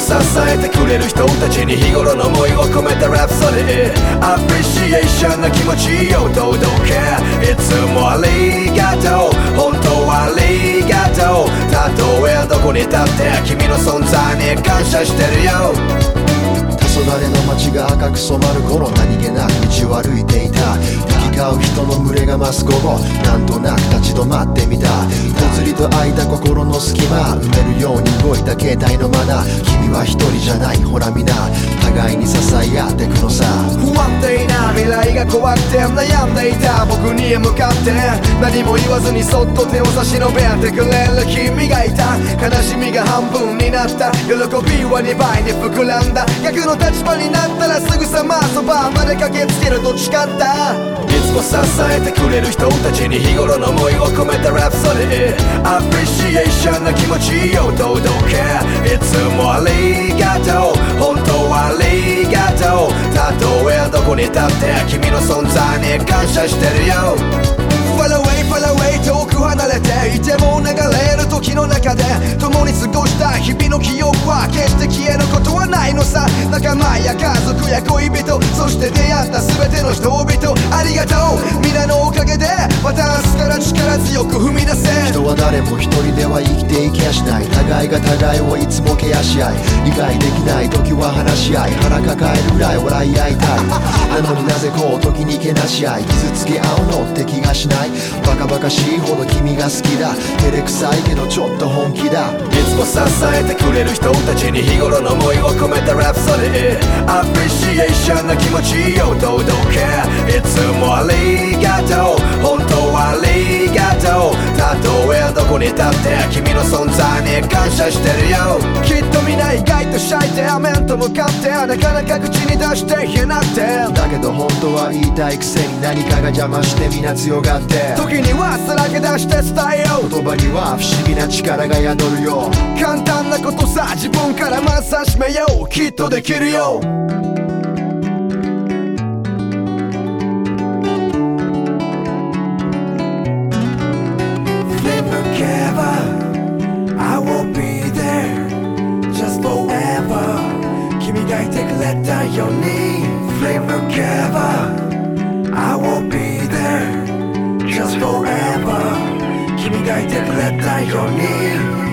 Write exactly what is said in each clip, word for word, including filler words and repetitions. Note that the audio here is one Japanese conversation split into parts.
支えてくれる人たちに日頃の思いを込めたラプソディアプリシエーションな気持ちを届けいつもありがとう本当はありがとうたとえどこに立って君の存在に感謝してるよ黄昏の街が赤く染まる頃何気なく道を歩いていた行き交う人の群れが増す午後なんとなく立ち止まってみたぽつりと空いた心の隙間埋めるように動いた携帯のマナー君は一人じゃないほら皆互いに支え合ってくのさ不安定な未来が怖くて悩んでいた僕に向かって何も言わずにそっと手を差し伸べてくれる君がいた悲しみが半分になった喜びはにばいに膨らんだ逆の立場になったらすぐさまそばまで駆けつけると誓ったいつも支えてくれる人たちに日頃の思いを込めたラプソディアプリシエーションな気持ちを届けいつもありがとう本当はありがとうたとえどこに立って君の存在に感謝してるよFar away, far away 遠く離れていても流れる時の中で共に過ごした日々の記憶は決して消えることはないのさ仲間や家族や恋人そして出会った全ての人々ありがとう皆のおかげでまた明日から力強く踏み出せ人は誰も一人では生きていきやしない互いが互いをいつもケアし合い理解できない時は話し合い腹抱えるぐらい笑い合いたいなのになぜこう時にけなし合い傷つけ合うのって気がしないバカバカしいほど君が好きだ照れくさいけどちょっと本気だいつも支えてくれる人たちに日頃の思いを込めたラプソディアプリシエーションな気持ちを届けいつもありがとう本当はありがとうたとえどこに立って君の存在に感謝してるよきっと皆意外とシャイで面と向かってなかなか口に出して言えなくてだけど本当は言いたいくせに何かが邪魔して皆強がって時にはさらけ出して伝えよう言葉には不思議な力が宿るよ簡単なことさ自分からまず始めようきっとできるよ君がいてくれたように Flame together I will be there Just forever 君がいてくれたように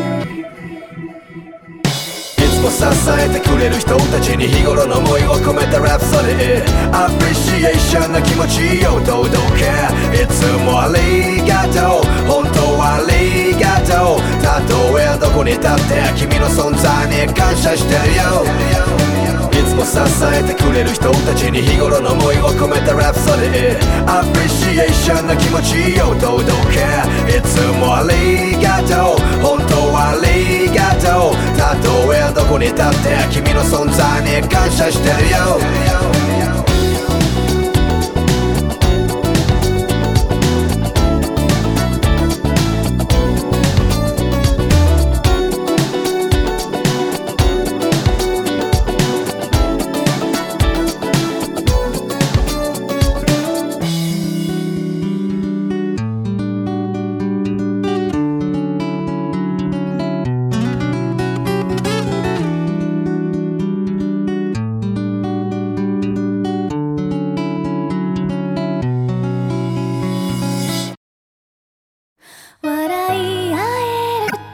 いつも支えてくれる人たちに日頃の思いを込めたラプソディアプリシエーションな気持ちを届けいつもありがとう本当はありがとうたとえどこに立って君の存在に感謝してるよいつも支えてくれる人たちに日頃の思いを込めたラプソディアプリシエーションな気持ちを届けいつもありがとう本当はありがとうたとえどこに立って君の存在に感謝してるよ